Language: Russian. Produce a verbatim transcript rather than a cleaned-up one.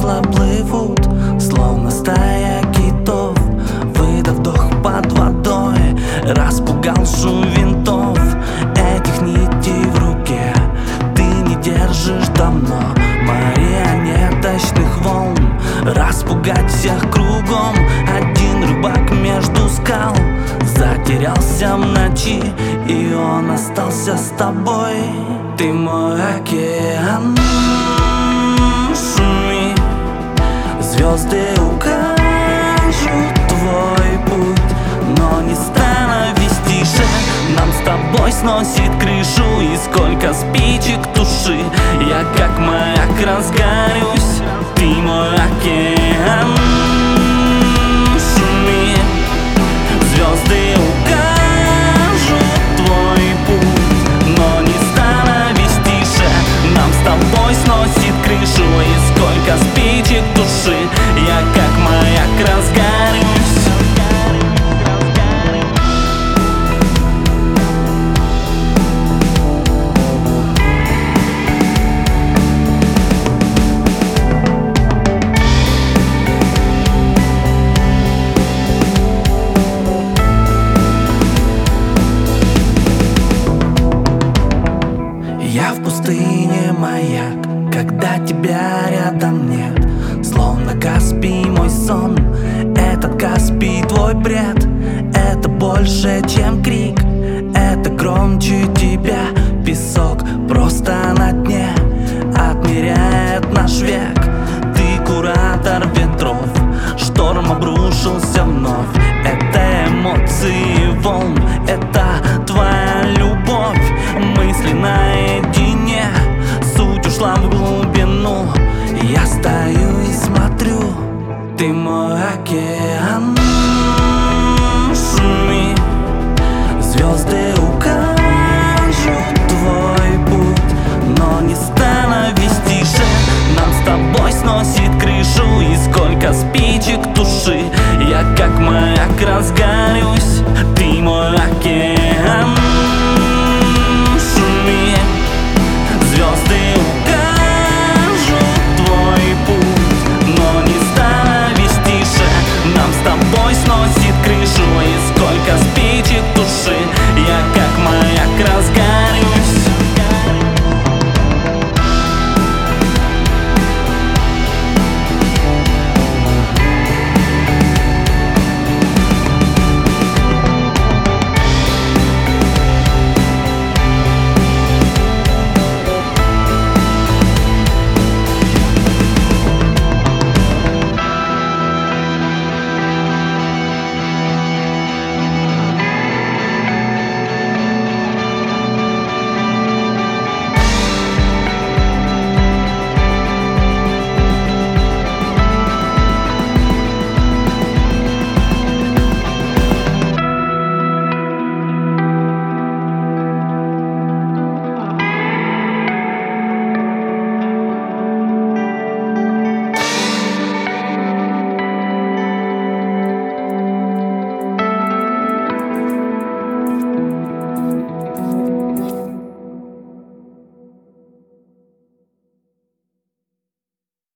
весла плывут, словно стая китов. Выдох вдох под водой, распугал шум винтов. Этих нитей в руке ты не держишь давно. Марионеточных волн распугать всех кругом. Один рыбак между скал затерялся в ночи, и он остался с тобой. Ты мой океан, шуми, звезды укажут твой путь, но не становись тише. Нам с тобой сносит крышу, и сколько спичек туши, я как маяк разгорюсь. Ты мой океан, шуми, звезды укажут твой путь, но не становись тише. Нам с тобой сносит крышу, и сколько спичек туши, я как маяк разгорюсь. Я в пустыне маяк, когда тебя рядом нет. Словно Каспий мой сон, этот Каспий твой бред. Это больше, чем крик, это громче тебя. Песок просто на дне отмеряет наш век. Ты куратор ветров, шторм обрушился вновь. Это эмоции волн, это твоя любовь. Мысли наедине, суть ушла в глубину. Я стою и смотрю, ты мой океан, шуми, звезды укажут твой путь, но не становись тише. Нам с тобой сносит крышу, и сколько спичек туши, я как маяк разгорюсь. Ты мой океан,